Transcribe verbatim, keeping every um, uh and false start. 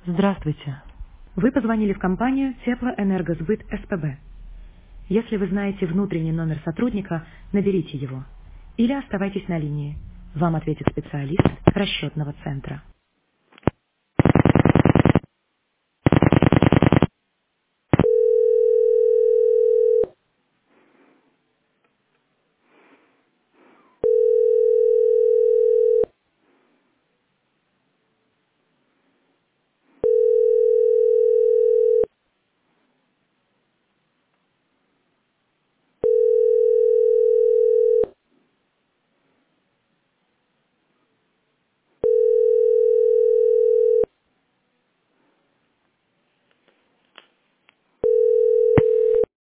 Здравствуйте. Вы позвонили в компанию Теплоэнергосбыт СПБ. Если вы знаете внутренний номер сотрудника, наберите его. Или оставайтесь на линии. Вам ответит специалист расчетного центра.